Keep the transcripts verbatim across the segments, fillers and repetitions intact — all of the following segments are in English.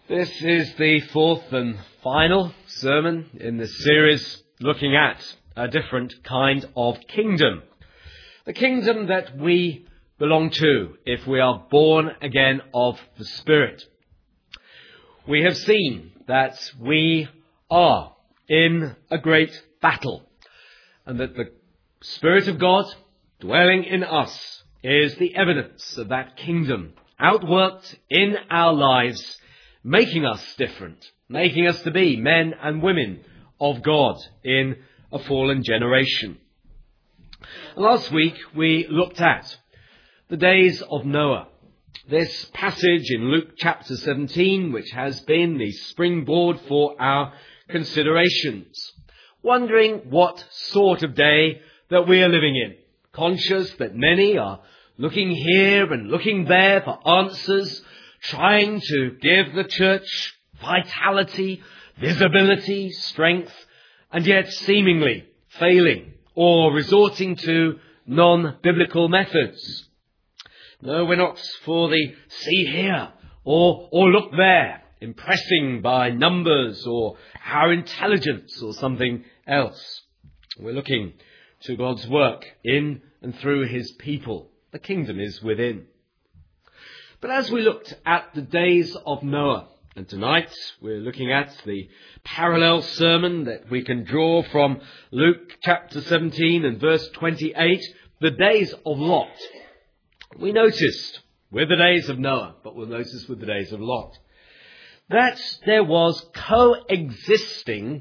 This is the fourth and final sermon in this series looking at a different kind of kingdom. The kingdom that we belong to if we are born again of the Spirit. We have seen that we are in a great battle and that the Spirit of God dwelling in us is the evidence of that kingdom outworked in our lives, making us different, making us to be men and women of God in a fallen generation. Last week we looked at the days of Noah. This passage in Luke chapter seventeen, which has been the springboard for our considerations. Wondering what sort of day that we are living in. Conscious that many are looking here and looking there for answers, trying to give the church vitality, visibility, strength, and yet seemingly failing or resorting to non-biblical methods. No, we're not for the see here or, or look there, impressing by numbers or our intelligence or something else. We're looking to God's work in and through his people. The kingdom is within. But as we looked at the days of Noah, and tonight we're looking at the parallel sermon that we can draw from Luke chapter seventeen and verse twenty-eight, the days of Lot. We noticed with the days of Noah, but we'll notice with the days of Lot, that there was coexisting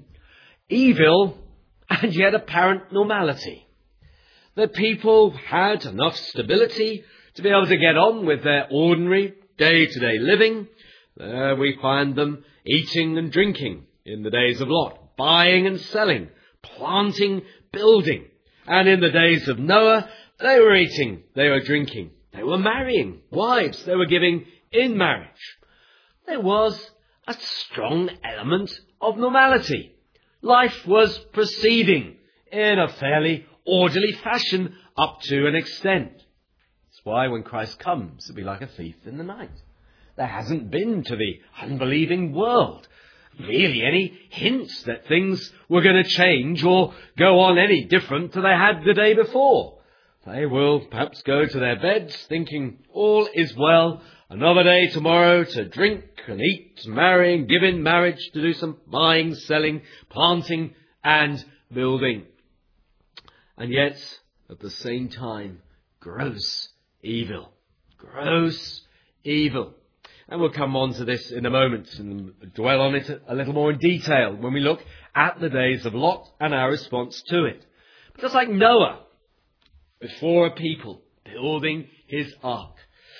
evil and yet apparent normality. That people had enough stability to be able to get on with their ordinary day-to-day living. There we find them eating and drinking in the days of Lot, buying and selling, planting, building. And in the days of Noah, they were eating, they were drinking, they were marrying wives, they were giving in marriage. There was a strong element of normality. Life was proceeding in a fairly orderly fashion up to an extent. That's why when Christ comes, it'll be like a thief in the night. There hasn't been to the unbelieving world really any hints that things were going to change or go on any different than they had the day before. They will perhaps go to their beds thinking all is well, another day tomorrow to drink and eat, marry and give in marriage, to do some buying, selling, planting and building. And yet, at the same time, gross evil. Gross evil. And we'll come on to this in a moment and dwell on it a little more in detail when we look at the days of Lot and our response to it. But just like Noah, before a people building his ark,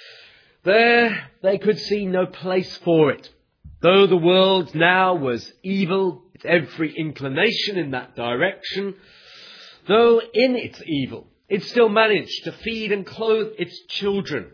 there they could see no place for it. Though the world now was evil, its every inclination in that direction, though in its evil, it still managed to feed and clothe its children.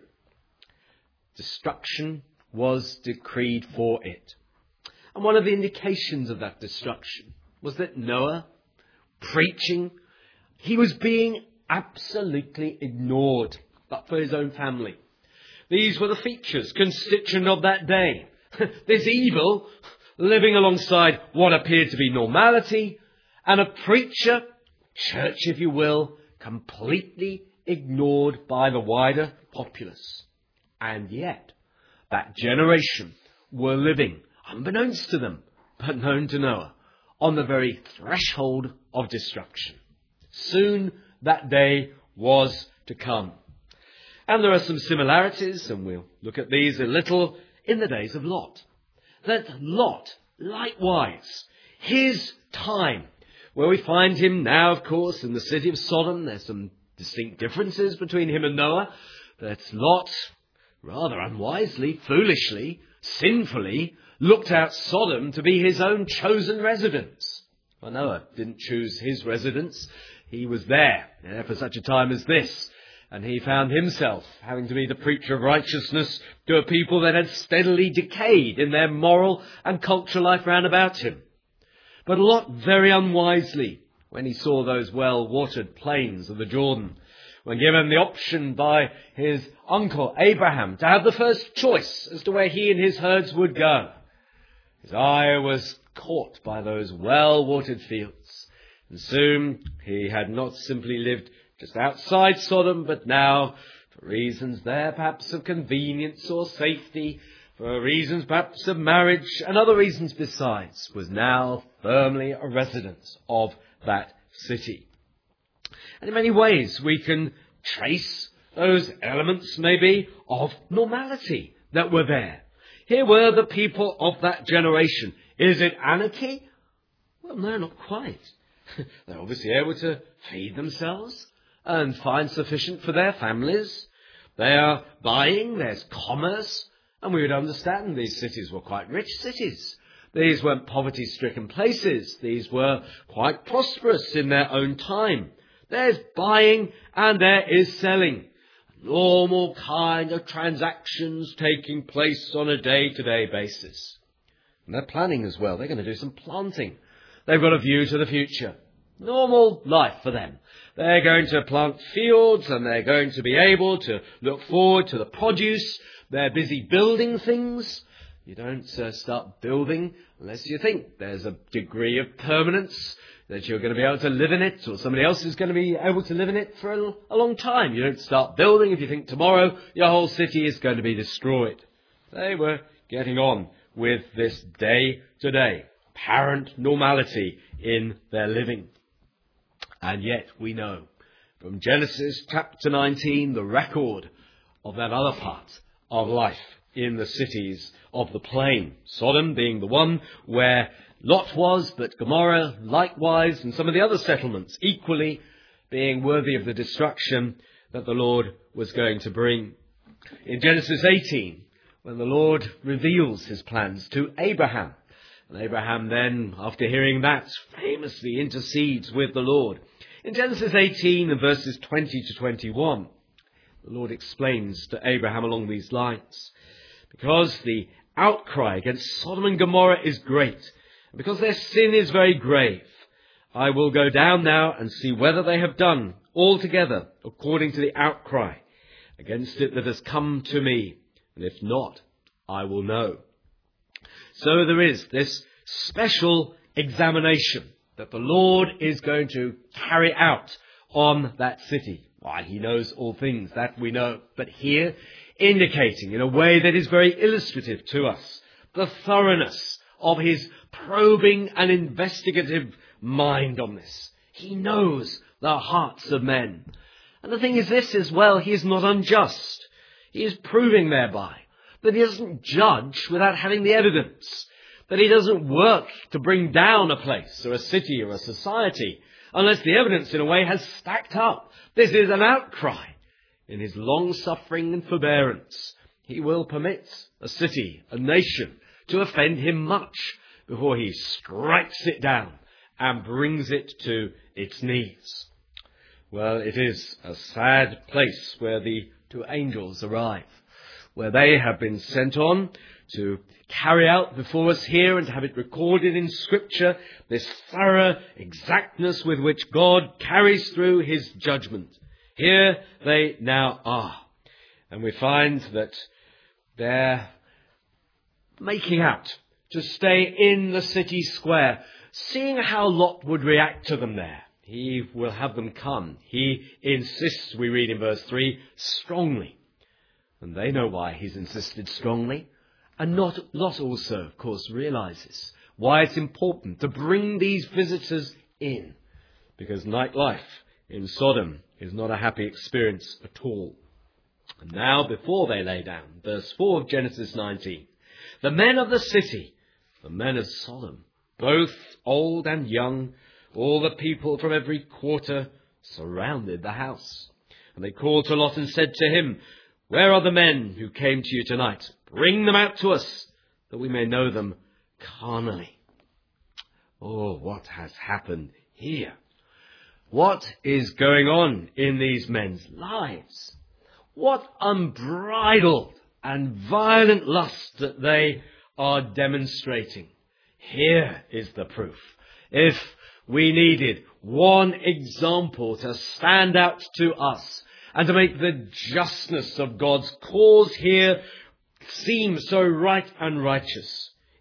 Destruction was decreed for it. And one of the indications of that destruction was that Noah, preaching, he was being absolutely ignored, but for his own family. These were the features constituent of that day. This evil living alongside what appeared to be normality, and a preacher, church if you will, completely ignored by the wider populace. And yet, that generation were living, unbeknownst to them, but known to Noah, on the very threshold of destruction. Soon that day was to come. And there are some similarities, and we'll look at these a little, in the days of Lot. That Lot, likewise, his time, where we find him now, of course, in the city of Sodom. There's some distinct differences between him and Noah. That Lot, rather unwisely, foolishly, sinfully, looked out Sodom to be his own chosen residence. Well, Noah didn't choose his residence. He was there yeah, for such a time as this. And he found himself having to be the preacher of righteousness to a people that had steadily decayed in their moral and cultural life round about him. But Lot very unwisely, when he saw those well-watered plains of the Jordan, when given the option by his uncle Abraham to have the first choice as to where he and his herds would go, His eye was caught by those well-watered fields, and soon he had not simply lived just outside Sodom, but now, for reasons there perhaps of convenience or safety, for reasons perhaps of marriage and other reasons besides, was now firmly a resident of that city. And in many ways we can trace those elements maybe of normality that were there. Here were the people of that generation. Is it anarchy? Well, no, not quite. They're obviously able to feed themselves and find sufficient for their families. They are buying, there's commerce, and we would understand these cities were quite rich cities. These weren't poverty-stricken places. These were quite prosperous in their own time. There's buying and there is selling. Normal kind of transactions taking place on a day-to-day basis. And they're planning as well. They're going to do some planting. They've got a view to the future. Normal life for them. They're going to plant fields and they're going to be able to look forward to the produce. They're busy building things. You don't uh, start building unless you think there's a degree of permanence, that you're going to be able to live in it, or somebody else is going to be able to live in it for a, a long time. You don't start building if you think tomorrow your whole city is going to be destroyed. They were getting on with this day-to-day apparent normality in their living. And yet we know from Genesis chapter nineteen the record of that other part of life in the cities of the plain. Sodom being the one where Lot was, but Gomorrah likewise, and some of the other settlements equally being worthy of the destruction that the Lord was going to bring. In Genesis eighteen, when the Lord reveals his plans to Abraham, and Abraham then, after hearing that, famously intercedes with the Lord. In Genesis eighteen and verses twenty to twenty-one, the Lord explains to Abraham along these lines, because the outcry against Sodom and Gomorrah is great, and because their sin is very grave, I will go down now and see whether they have done altogether according to the outcry against it that has come to me, and if not, I will know. So there is this special examination that the Lord is going to carry out on that city. Why, he knows all things, that we know. But here, indicating in a way that is very illustrative to us, the thoroughness of his probing and investigative mind on this. He knows the hearts of men. And the thing is this as well, he is not unjust. He is proving thereby that he doesn't judge without having the evidence, that he doesn't work to bring down a place or a city or a society unless the evidence in a way has stacked up. This is an outcry. In his long-suffering and forbearance, he will permit a city, a nation, to offend him much before he strikes it down and brings it to its knees. Well, it is a sad place where the two angels arrive, where they have been sent on to carry out before us here and to have it recorded in Scripture, this thorough exactness with which God carries through his judgment. Here they now are. And we find that they're making out to stay in the city square, seeing how Lot would react to them there. He will have them come. He insists, we read in verse three, strongly. And they know why he's insisted strongly. And not, Lot also, of course, realizes why it's important to bring these visitors in. Because nightlife in Sodom is not a happy experience at all. And now, before they lay down, verse four of Genesis nineteen, the men of the city, the men of Sodom, both old and young, all the people from every quarter, surrounded the house. And they called to Lot and said to him, where are the men who came to you tonight? Bring them out to us, that we may know them carnally. Oh, what has happened here? What is going on in these men's lives? What unbridled and violent lust that they are demonstrating. Here is the proof. If we needed one example to stand out to us and to make the justness of God's cause here seem so right and righteous,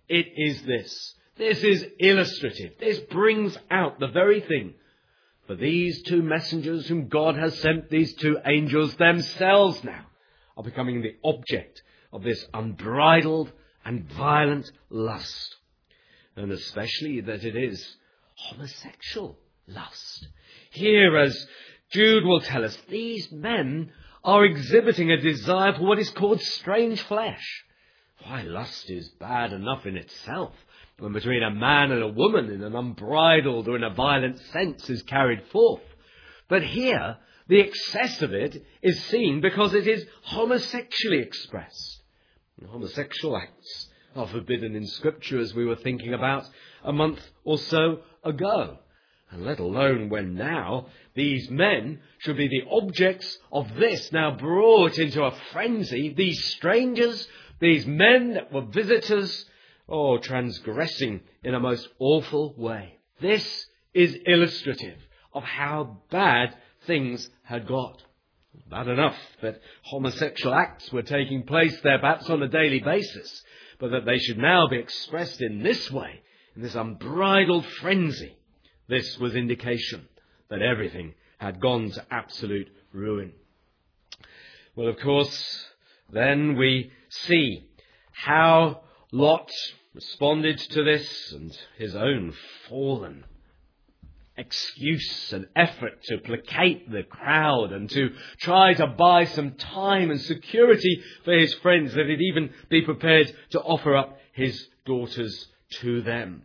It is this. This is illustrative. This brings out the very thing. For these two messengers whom God has sent, these two angels themselves now, are becoming the object of this unbridled and violent lust. And especially that it is homosexual lust. Here, as Jude will tell us, these men are exhibiting a desire for what is called strange flesh. Why, lust is bad enough in itself, when between a man and a woman in an unbridled or in a violent sense is carried forth. But here, the excess of it is seen because it is homosexually expressed. And homosexual acts are forbidden in Scripture, as we were thinking about a month or so ago. And let alone when now these men should be the objects of this, now brought into a frenzy, these strangers, these men that were visitors, oh, transgressing in a most awful way. This is illustrative of how bad things had got. Bad enough that homosexual acts were taking place there perhaps on a daily basis, but that they should now be expressed in this way, in this unbridled frenzy. This was indication that everything had gone to absolute ruin. Well, of course, then we see how Lot responded to this and his own fallen excuse and effort to placate the crowd and to try to buy some time and security for his friends, that he'd even be prepared to offer up his daughters to them.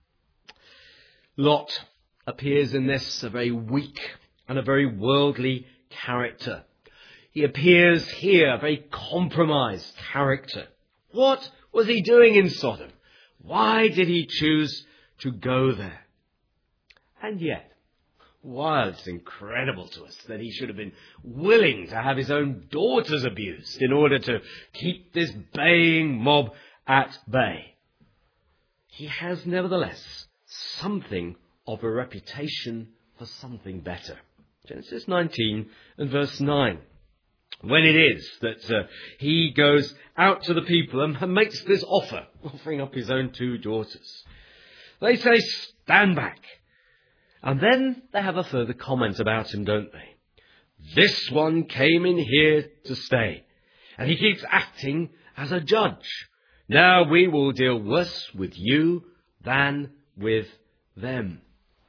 Lot appears in this a very weak and a very worldly character. He appears here a very compromised character. What was he doing in Sodom? Why did he choose to go there? And yet, while it's incredible to us that he should have been willing to have his own daughters abused in order to keep this baying mob at bay, he has nevertheless something of a reputation for something better. Genesis nineteen and verse nine. When it is that uh, he goes out to the people and makes this offer, offering up his own two daughters, they say, "Stand back." And then they have a further comment about him, don't they? This one came in here to stay, and he keeps acting as a judge. Now we will deal worse with you than with them.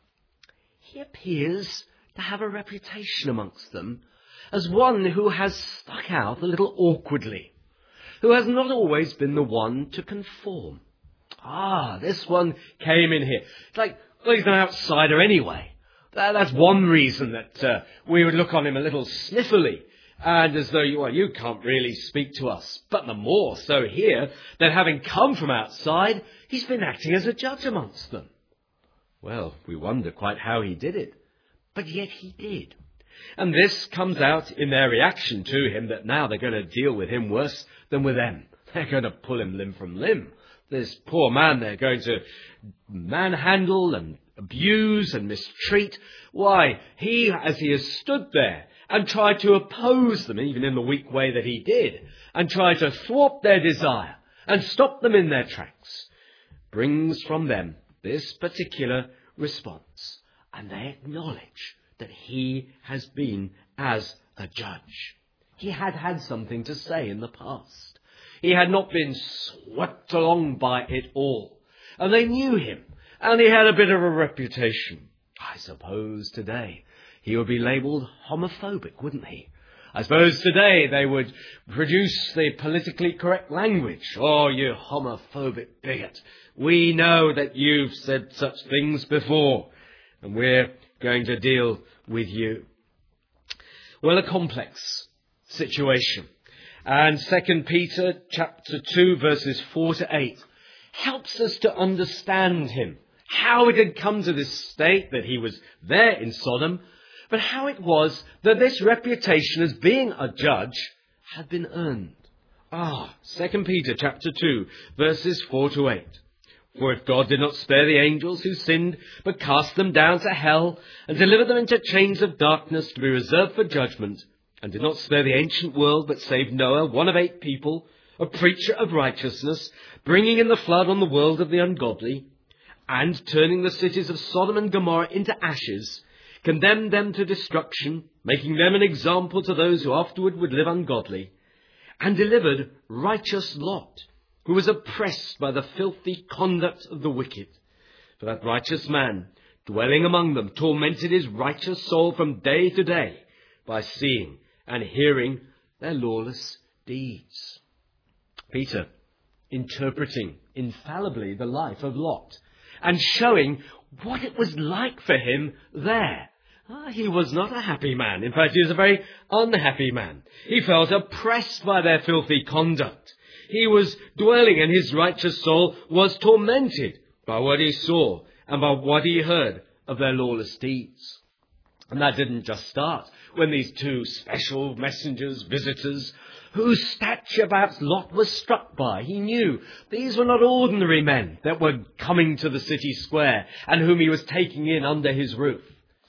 He appears to have a reputation amongst them as one who has stuck out a little awkwardly, who has not always been the one to conform. Ah, this one came in here. It's like, well, he's an outsider anyway. That, that's one reason that uh, we would look on him a little sniffily, and as though, well, you can't really speak to us. But the more so here, that having come from outside, he's been acting as a judge amongst them. Well, we wonder quite how he did it, but yet he did. And this comes out in their reaction to him, that now they're going to deal with him worse than with them. They're going to pull him limb from limb. This poor man they're going to manhandle and abuse and mistreat. Why, he, as he has stood there and tried to oppose them, even in the weak way that he did, and tried to thwart their desire and stop them in their tracks, brings from them this particular response. And they acknowledge that he has been as a judge. He had had something to say in the past. He had not been swept along by it all. And they knew him, and he had a bit of a reputation. I suppose today he would be labelled homophobic, wouldn't he? I suppose today they would produce the politically correct language. Oh, you homophobic bigot. We know that you've said such things before, and we're going to deal with you. Well, a complex situation. And Second Peter chapter two, verses four to eight, helps us to understand him, how it had come to this state that he was there in Sodom, but how it was that this reputation as being a judge had been earned. Ah, Second Peter chapter two, verses four to eight. For if God did not spare the angels who sinned, but cast them down to hell, and delivered them into chains of darkness to be reserved for judgment, and did not spare the ancient world, but saved Noah, one of eight people, a preacher of righteousness, bringing in the flood on the world of the ungodly, and turning the cities of Sodom and Gomorrah into ashes, condemned them to destruction, making them an example to those who afterward would live ungodly, and delivered righteous Lot, who was oppressed by the filthy conduct of the wicked. For that righteous man, dwelling among them, tormented his righteous soul from day to day by seeing and hearing their lawless deeds. Peter, interpreting infallibly the life of Lot and showing what it was like for him there. Ah, he was not a happy man. In fact, he was a very unhappy man. He felt oppressed by their filthy conduct. He was dwelling, and his righteous soul was tormented by what he saw and by what he heard of their lawless deeds. And that didn't just start when these two special messengers, visitors, whose stature perhaps Lot was struck by. He knew these were not ordinary men that were coming to the city square and whom he was taking in under his roof.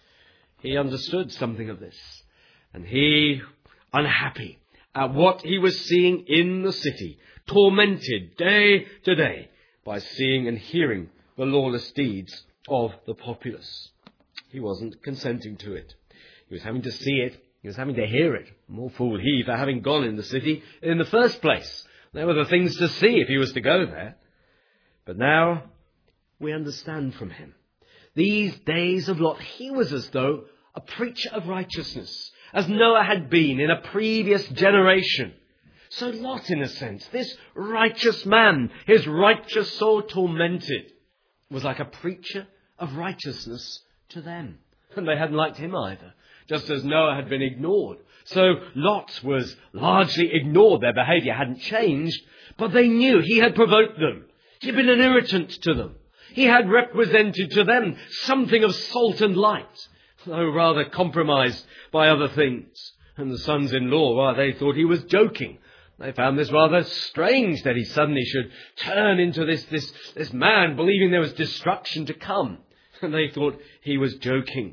He understood something of this, and he, unhappy at what he was seeing in the city, tormented day to day by seeing and hearing the lawless deeds of the populace. He wasn't consenting to it. He was having to see it. He was having to hear it. More fool he for having gone in the city in the first place. There were the things to see if he was to go there. But now we understand from him. These days of Lot, he was as though a preacher of righteousness, as Noah had been in a previous generation. So Lot, in a sense, this righteous man, his righteous soul tormented, was like a preacher of righteousness to them. And they hadn't liked him either, just as Noah had been ignored. So Lot was largely ignored. Their behaviour hadn't changed, but they knew he had provoked them. He had been an irritant to them. He had represented to them something of salt and light, though rather compromised by other things. And the sons-in-law, well, they thought he was joking. They found this rather strange that he suddenly should turn into this, this, this man believing there was destruction to come. And they thought he was joking.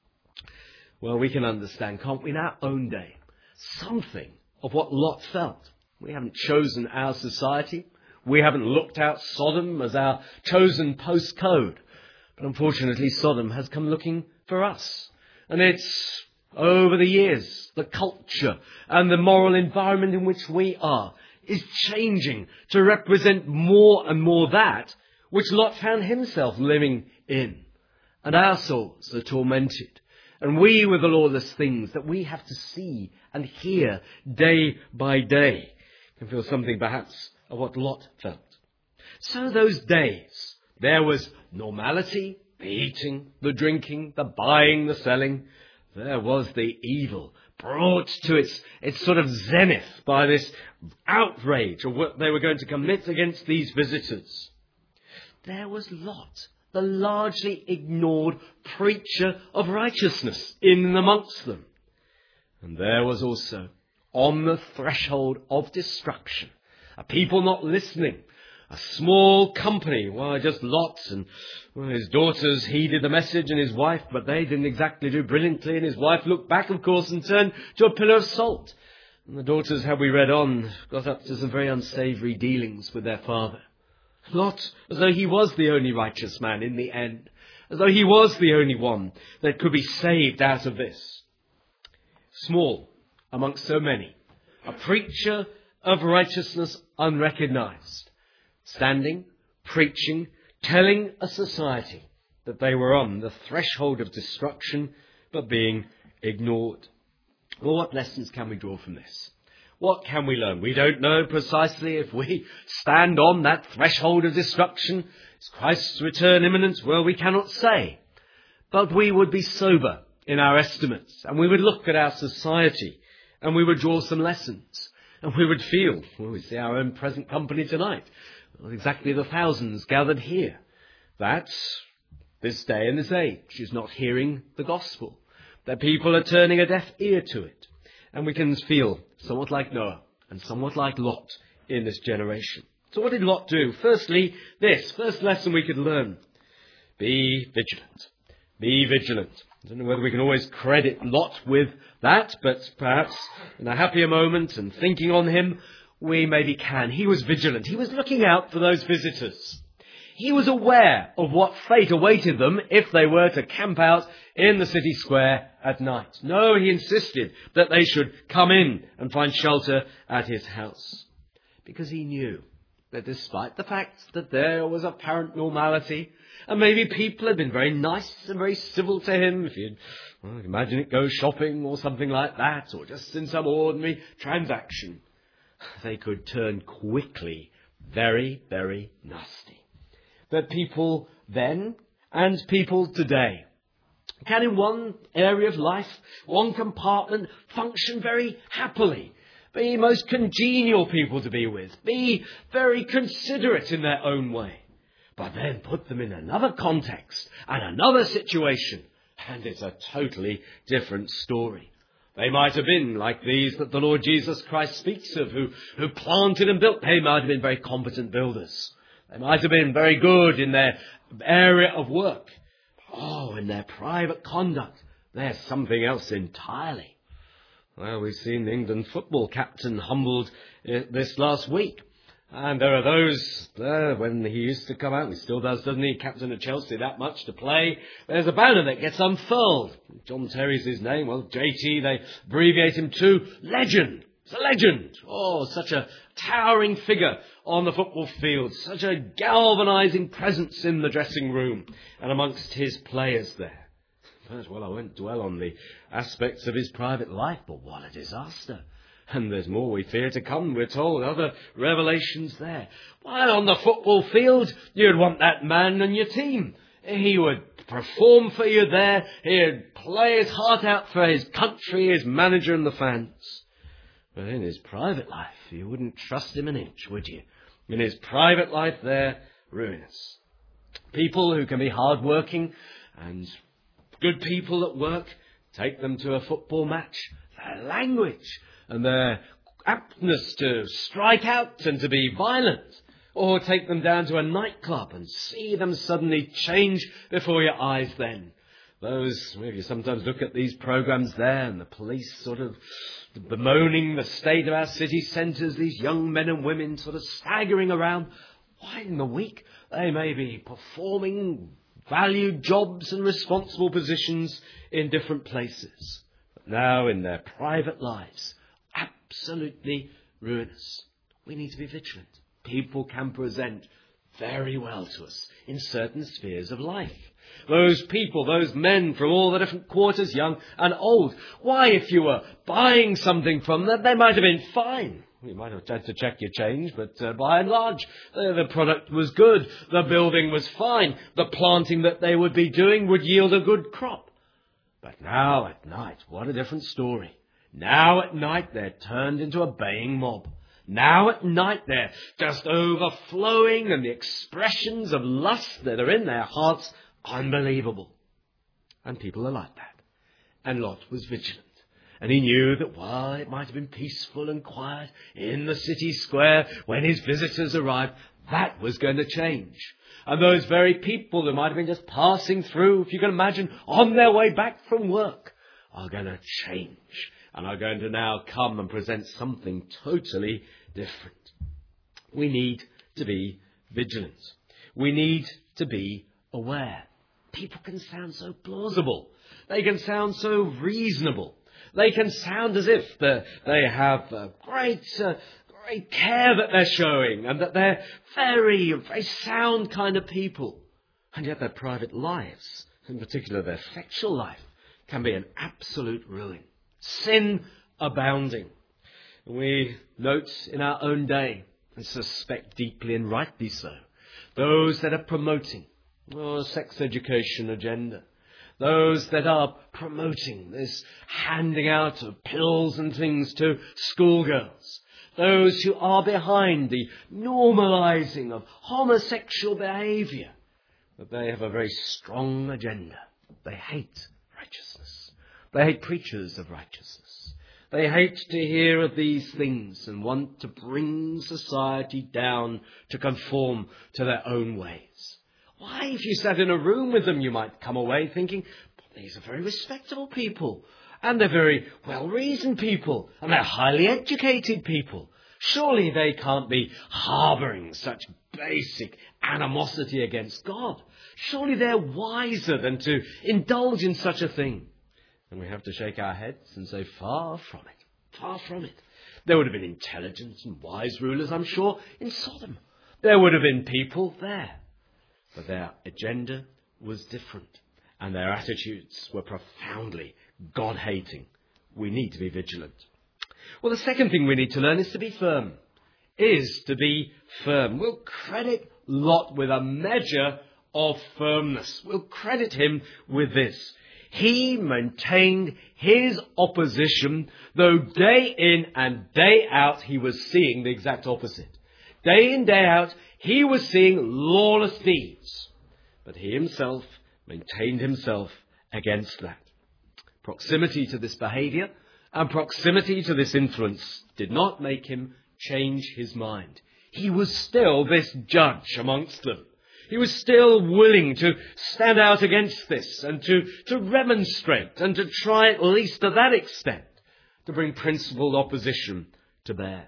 Well, we can understand, can't we, in our own day, something of what Lot felt. We haven't chosen our society. We haven't looked out Sodom as our chosen postcode. But unfortunately, Sodom has come looking for us. And it's, over the years, the culture and the moral environment in which we are is changing to represent more and more that which Lot found himself living in. And our souls are tormented. And we with the lawless things that we have to see and hear day by day can feel something perhaps of what Lot felt. So those days, there was normality, the eating, the drinking, the buying, the selling. There was the evil brought to its, its sort of zenith by this outrage of what they were going to commit against these visitors. There was Lot, the largely ignored preacher of righteousness in and amongst them. And there was also, on the threshold of destruction, a people not listening, a small company, well, just Lot, and well, his daughters heeded the message and his wife, but they didn't exactly do brilliantly, and his wife looked back, of course, and turned to a pillar of salt. And the daughters, had we read on, got up to some very unsavoury dealings with their father. Lot, as though he was the only righteous man in the end, as though he was the only one that could be saved out of this. Small amongst so many, a preacher of righteousness unrecognised, standing, preaching, telling a society that they were on the threshold of destruction, but being ignored. Well, what lessons can we draw from this? What can we learn? We don't know precisely if we stand on that threshold of destruction. Is Christ's return imminent? Well, we cannot say. But we would be sober in our estimates, and we would look at our society, and we would draw some lessons, and we would feel, well, we see our own present company tonight, well, exactly the thousands gathered here, that this day and this age is not hearing the gospel, that people are turning a deaf ear to it. And we can feel somewhat like Noah and somewhat like Lot in this generation. So what did Lot do? Firstly, this. First lesson we could learn. Be vigilant. Be vigilant. I don't know whether we can always credit Lot with that, but perhaps in a happier moment and thinking on him, we maybe can. He was vigilant. He was looking out for those visitors. He was aware of what fate awaited them if they were to camp out in the city square at night. No, he insisted that they should come in and find shelter at his house, because he knew that despite the fact that there was apparent normality, and maybe people had been very nice and very civil to him, if you'd well, imagine it go shopping or something like that, or just in some ordinary transaction, they could turn quickly very, very nasty. That people then and people today can in one area of life, one compartment, function very happily, be most congenial people to be with, be very considerate in their own way. But then put them in another context and another situation, and it's a totally different story. They might have been like these that the Lord Jesus Christ speaks of, who, who planted and built. They might have been very competent builders. They might have been very good in their area of work. Oh, in their private conduct, they're something else entirely. Well, we've seen the England football captain humbled this last week. And there are those there, when he used to come out, and he still does, doesn't he, captain of Chelsea, that much to play. There's a banner that gets unfurled. John Terry's his name. Well, J T, they abbreviate him to Legend. It's a legend. Oh, such a towering figure on the football field. Such a galvanising presence in the dressing room and amongst his players there. But, well, I won't dwell on the aspects of his private life, but what a disaster. And there's more we fear to come, we're told, other revelations there. While on the football field, you'd want that man on your team. He would perform for you there. He'd play his heart out for his country, his manager and the fans. But in his private life, you wouldn't trust him an inch, would you? In his private life, they're ruinous. People who can be hard-working and good people at work, take them to a football match. Their language and their aptness to strike out and to be violent. Or take them down to a nightclub and see them suddenly change before your eyes then. Those, if you sometimes look at these programmes there and the police sort of bemoaning the state of our city centres, these young men and women sort of staggering around. Why in the week they may be performing valued jobs and responsible positions in different places. But now in their private lives, absolutely ruinous. We need to be vigilant. People can present very well to us in certain spheres of life. Those people, those men from all the different quarters, young and old. Why, if you were buying something from them, they might have been fine. You might have had to check your change, but uh, by and large, uh, the product was good. The building was fine. The planting that they would be doing would yield a good crop. But now at night, what a different story. Now at night, they're turned into a baying mob. Now at night, they're just overflowing, and the expressions of lust that are in their hearts, unbelievable. And people are like that. And Lot was vigilant. And he knew that while it might have been peaceful and quiet in the city square when his visitors arrived, that was going to change. And those very people who might have been just passing through, if you can imagine, on their way back from work, are going to change and are going to now come and present something totally different. We need to be vigilant. We need to be aware. People can sound so plausible. They can sound so reasonable. They can sound as if they have a great, uh, great care that they're showing and that they're very, very sound kind of people. And yet their private lives, in particular their sexual life, can be an absolute ruin. Sin abounding. We note in our own day, and suspect deeply and rightly so, those that are promoting oh, sex education agenda. Those that are promoting this handing out of pills and things to schoolgirls. Those who are behind the normalising of homosexual behaviour. But they have a very strong agenda. They hate righteousness. They hate preachers of righteousness. They hate to hear of these things and want to bring society down to conform to their own ways. Why, if you sat in a room with them, you might come away thinking, these are very respectable people, and they're very well-reasoned people, and they're highly educated people. Surely they can't be harbouring such basic animosity against God. Surely they're wiser than to indulge in such a thing. And we have to shake our heads and say, far from it, far from it. There would have been intelligent and wise rulers, I'm sure, in Sodom. There would have been people there. But their agenda was different, and their attitudes were profoundly God-hating. We need to be vigilant. Well, the second thing we need to learn is to be firm. Is to be firm. We'll credit Lot with a measure of firmness. We'll credit him with this. He maintained his opposition, though day in and day out he was seeing the exact opposite. Day in, day out, he was seeing lawless deeds. But he himself maintained himself against that. Proximity to this behaviour and proximity to this influence did not make him change his mind. He was still this judge amongst them. He was still willing to stand out against this and to, to remonstrate and to try at least to that extent to bring principled opposition to bear.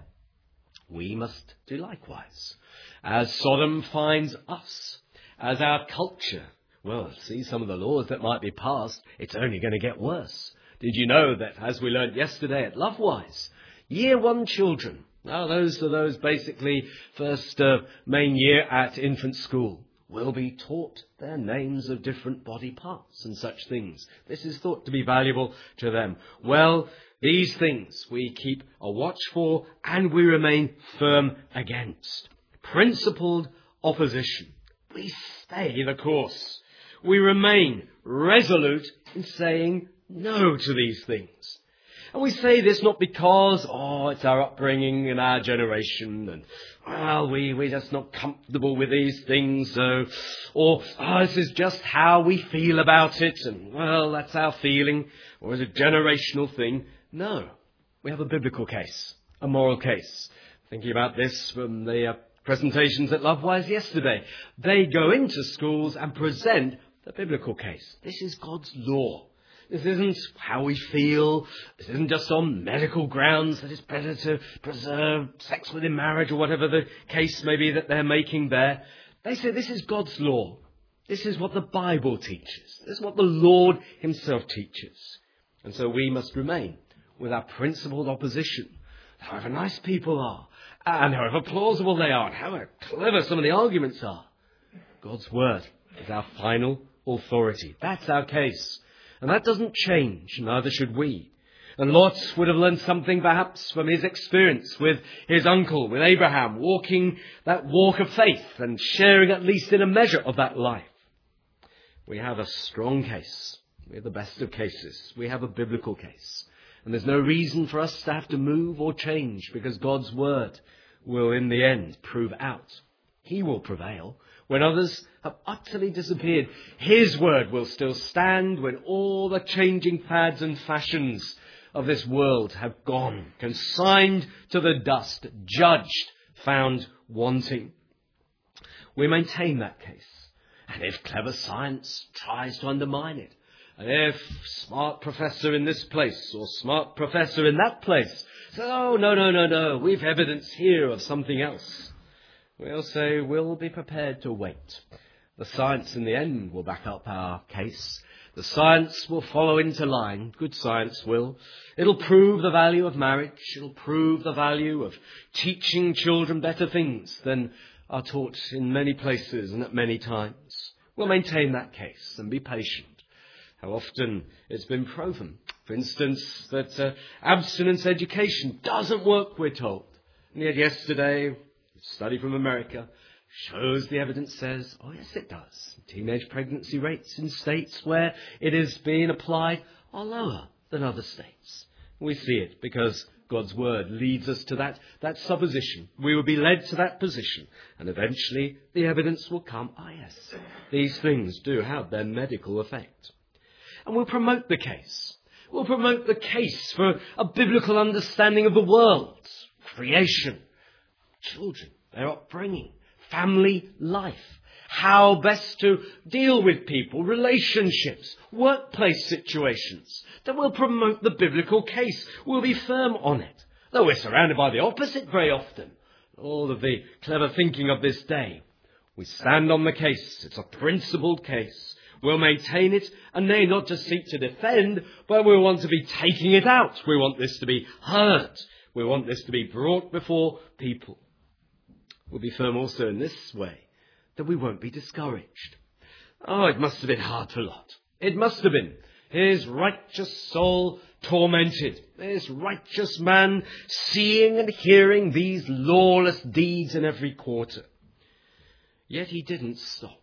We must do likewise. As Sodom finds us, as our culture, well, see some of the laws that might be passed, it's only going to get worse. Did you know that, as we learned yesterday at Lovewise, year one children, now those are those basically first uh, main year at infant school, will be taught their names of different body parts and such things. This is thought to be valuable to them. Well, these things we keep a watch for and we remain firm against. Principled opposition. We stay the course. We remain resolute in saying no to these things. And we say this not because, oh, it's our upbringing and our generation, and, well, we, we're just not comfortable with these things, so, or, oh, this is just how we feel about it, and, well, that's our feeling, or is it a generational thing? No. We have a biblical case, a moral case. Thinking about this from the uh, presentations at Lovewise yesterday. They go into schools and present the biblical case. This is God's law. This isn't how we feel. This isn't just on medical grounds that it's better to preserve sex within marriage or whatever the case may be that they're making there. They say this is God's law. This is what the Bible teaches. This is what the Lord himself teaches. And so we must remain with our principled opposition. However nice people are, and however plausible they are, and however clever some of the arguments are, God's word is our final authority. That's our case. And that doesn't change, neither should we. And Lot would have learned something perhaps from his experience with his uncle, with Abraham, walking that walk of faith and sharing at least in a measure of that life. We have a strong case. We have the best of cases. We have a biblical case. And there's no reason for us to have to move or change because God's word will in the end prove out. He will prevail. When others have utterly disappeared, his word will still stand when all the changing fads and fashions of this world have gone, consigned to the dust, judged, found wanting. We maintain that case. And if clever science tries to undermine it, and if smart professor in this place or smart professor in that place says, oh, no, no, no, no, we've evidence here of something else, we'll say we'll be prepared to wait. The science in the end will back up our case. The science will follow into line. Good science will. It'll prove the value of marriage. It'll prove the value of teaching children better things than are taught in many places and at many times. We'll maintain that case and be patient. How often it's been proven, for instance, that uh, abstinence education doesn't work, we're told. And yet yesterday, a study from America shows the evidence says, oh yes it does. Teenage pregnancy rates in states where it is being applied are lower than other states. We see it because God's word leads us to that, that supposition. We will be led to that position. And eventually the evidence will come, ah yes, these things do have their medical effect. And we'll promote the case. We'll promote the case for a biblical understanding of the world, creation, children, their upbringing, family life, how best to deal with people, relationships, workplace situations. That we'll promote the biblical case. We'll be firm on it. Though we're surrounded by the opposite very often. All of the clever thinking of this day. We stand on the case. It's a principled case. We'll maintain it, and nay, not just seek to defend, but we want to be taking it out. We want this to be heard. We want this to be brought before people. We'll be firm also in this way, that we won't be discouraged. Oh, it must have been hard for Lot. It must have been. His righteous soul tormented. This righteous man seeing and hearing these lawless deeds in every quarter. Yet he didn't stop.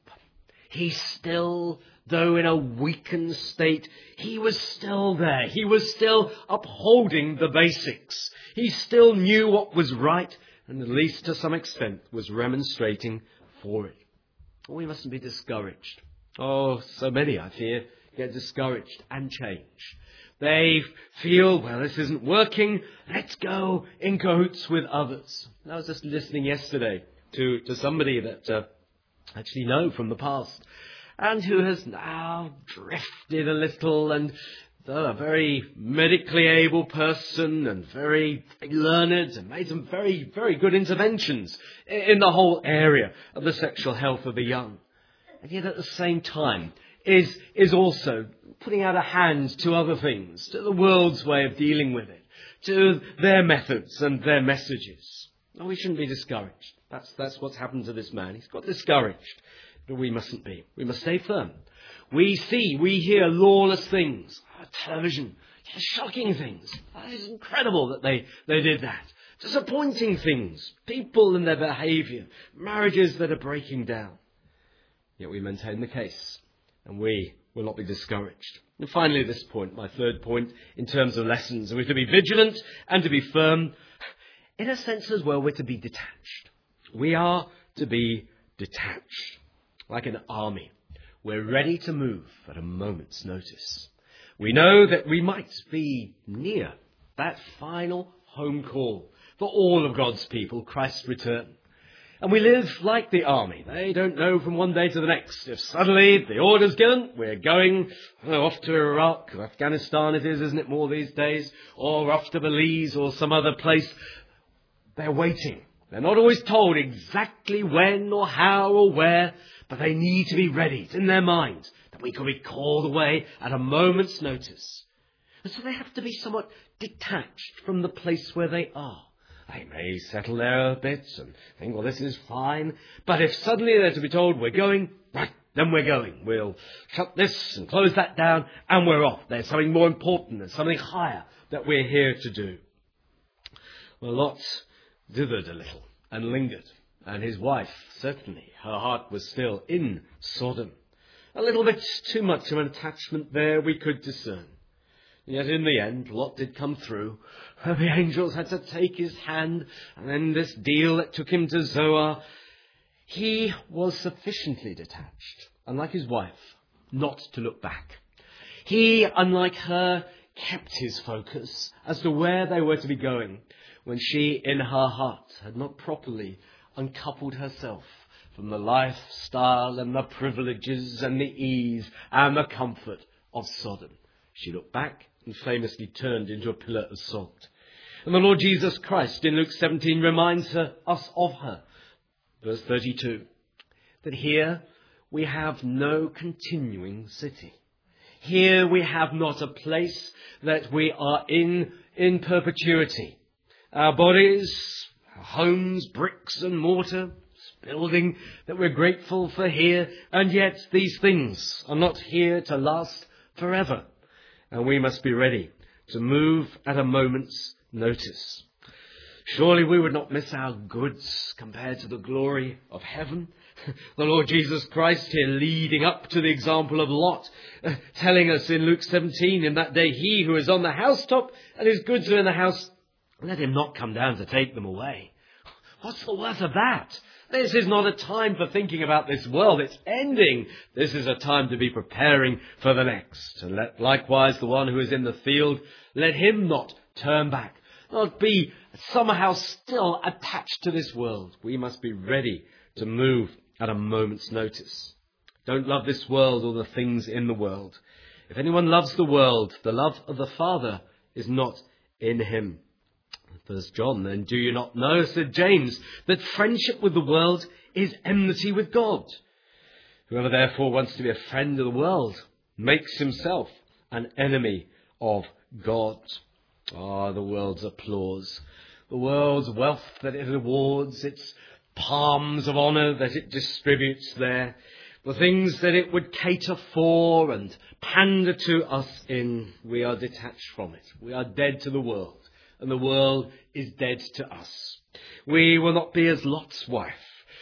He still, though in a weakened state, he was still there. He was still upholding the basics. He still knew what was right, and at least to some extent was remonstrating for it. We mustn't be discouraged. Oh, so many, I fear, get discouraged and change. They feel, well, this isn't working. Let's go in cahoots with others. I was just listening yesterday to, to somebody that uh, actually know from the past and who has now drifted a little, and though a very medically able person and very learned and made some very, very good interventions in the whole area of the sexual health of the young. And yet at the same time is, is also putting out a hand to other things, to the world's way of dealing with it, to their methods and their messages. No, we shouldn't be discouraged. That's, that's what's happened to this man. He's got discouraged. But we mustn't be. We must stay firm. We see, we hear lawless things. Television, shocking things. It's incredible that they, they did that. Disappointing things. People and their behaviour. Marriages that are breaking down. Yet we maintain the case. And we will not be discouraged. And finally, this point, my third point, in terms of lessons. We're to be vigilant and to be firm. In a sense as well, we're to be detached. We are to be detached. Like an army. We're ready to move at a moment's notice. We know that we might be near that final home call for all of God's people, Christ's return. And we live like the army. They don't know from one day to the next. If suddenly the order's given, we're going oh, off to Iraq, or Afghanistan it is, isn't it, more these days, or off to Belize or some other place. They're waiting. They're not always told exactly when or how or where, but they need to be ready. It's in their minds that we can be called away at a moment's notice. And so they have to be somewhat detached from the place where they are. They may settle there a bit and think, well, this is fine. But if suddenly they're to be told we're going, right, then we're going. We'll shut this and close that down and we're off. There's something more important. There's something higher that we're here to do. Well, Lot dithered a little and lingered. And his wife, certainly, her heart was still in Sodom. A little bit too much of an attachment there we could discern. Yet in the end, Lot did come through. The angels had to take his hand, and then this deal that took him to Zoar. He was sufficiently detached, unlike his wife, not to look back. He, unlike her, kept his focus as to where they were to be going, when she, in her heart, had not properly uncoupled herself from the lifestyle and the privileges and the ease and the comfort of Sodom. She looked back and famously turned into a pillar of salt. And the Lord Jesus Christ in Luke seventeen reminds her, us of her. Verse thirty-two, that here we have no continuing city. Here we have not a place that we are in in perpetuity. Our bodies, our homes, bricks and mortar, building that we're grateful for here, and yet these things are not here to last forever. And we must be ready to move at a moment's notice. Surely we would not miss our goods compared to the glory of heaven. The Lord Jesus Christ here leading up to the example of Lot, uh, telling us in Luke seventeen, in that day he who is on the housetop and his goods are in the house, let him not come down to take them away. What's the worth of that? This is not a time for thinking about this world. It's ending. This is a time to be preparing for the next. And let likewise the one who is in the field, let him not turn back, not be somehow still attached to this world. We must be ready to move at a moment's notice. Don't love this world or the things in the world. If anyone loves the world, the love of the Father is not in him. First John, then do you not know, said James, that friendship with the world is enmity with God? Whoever therefore wants to be a friend of the world makes himself an enemy of God. Ah, the world's applause, the world's wealth that it awards, its palms of honour that it distributes there, the things that it would cater for and pander to us in, we are detached from it. We are dead to the world, and the world is dead to us. We will not be as Lot's wife.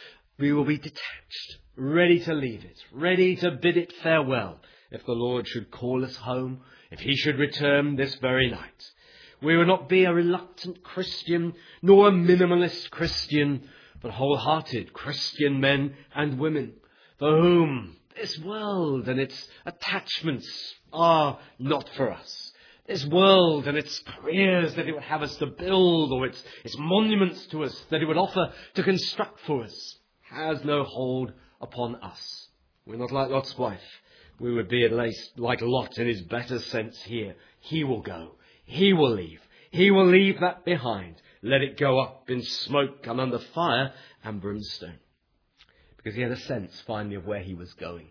We will be detached, ready to leave it, ready to bid it farewell if the Lord should call us home, if he should return this very night. We will not be a reluctant Christian, nor a minimalist Christian, but wholehearted Christian men and women, for whom this world and its attachments are not for us. This world and its careers that it would have us to build, or its, its monuments to us that it would offer to construct for us, has no hold upon us. We're not like Lot's wife. We would be at least like Lot in his better sense here. He will go. He will leave. He will leave that behind. Let it go up in smoke and under fire and brimstone. Because he had a sense finally of where he was going.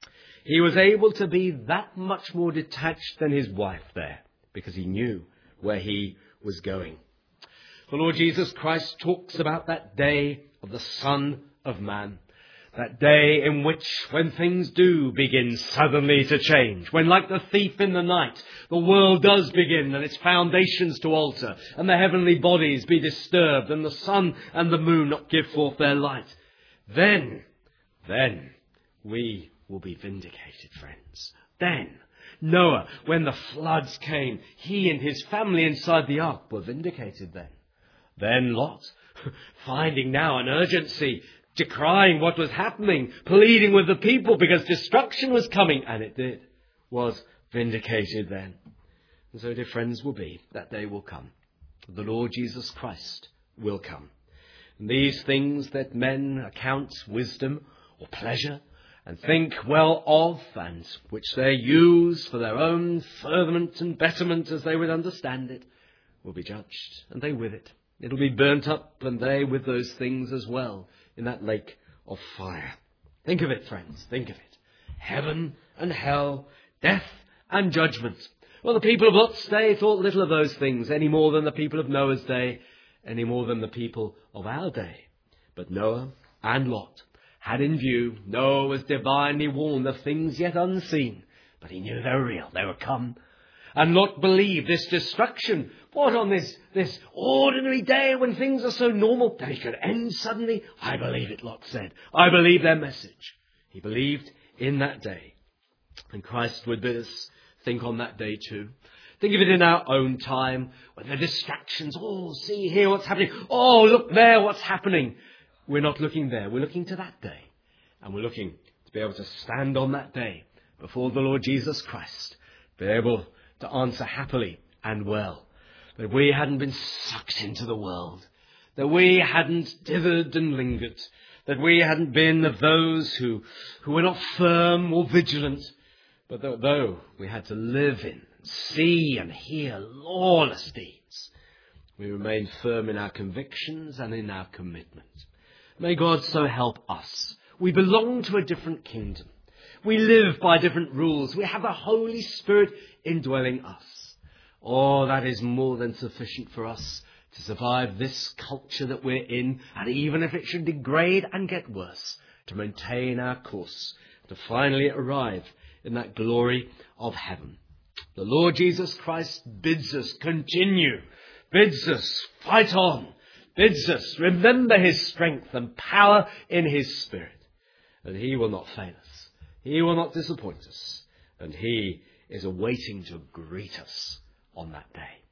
He was able to be that much more detached than his wife there, because he knew where he was going. The Lord Jesus Christ talks about that day of the Son of Man. That day in which, when things do begin suddenly to change, when like the thief in the night, the world does begin and its foundations to alter, and the heavenly bodies be disturbed, and the sun and the moon not give forth their light, then, then we will be vindicated, friends. Then, Noah, when the floods came, he and his family inside the ark were vindicated then. Then Lot, finding now an urgency, decrying what was happening, pleading with the people because destruction was coming, and it did, was vindicated then. And so, dear friends, will be, that day will come. The Lord Jesus Christ will come. And these things that men account wisdom or pleasure and think well of, and which they use for their own furtherment and betterment as they would understand it, will be judged, and they with it. It'll be burnt up, and they with those things as well, in that lake of fire. Think of it, friends, think of it. Heaven and hell, death and judgment. Well, the people of Lot's day thought little of those things, any more than the people of Noah's day, any more than the people of our day. But Noah and Lot had in view, Noah was divinely warned of things yet unseen, but he knew they were real, they were come. And Lot believed this destruction, what on this, this ordinary day when things are so normal, that it could end suddenly? I believe it, Lot said. I believe their message. He believed in that day. And Christ would bid us think on that day too. Think of it in our own time, when the distractions, oh, see here what's happening. Oh, look there what's happening. We're not looking there. We're looking to that day. And we're looking to be able to stand on that day before the Lord Jesus Christ, be able to answer happily and well, that we hadn't been sucked into the world, that we hadn't dithered and lingered, that we hadn't been of those who, who were not firm or vigilant, but that though we had to live in, see and hear lawless deeds, we remained firm in our convictions and in our commitment. May God so help us. We belong to a different kingdom. We live by different rules. We have the Holy Spirit indwelling us. Oh, that is more than sufficient for us to survive this culture that we're in, and even if it should degrade and get worse, to maintain our course, to finally arrive in that glory of heaven. The Lord Jesus Christ bids us continue, bids us fight on, bids us remember his strength and power in his Spirit. And he will not fail us. He will not disappoint us. And he is awaiting to greet us on that day.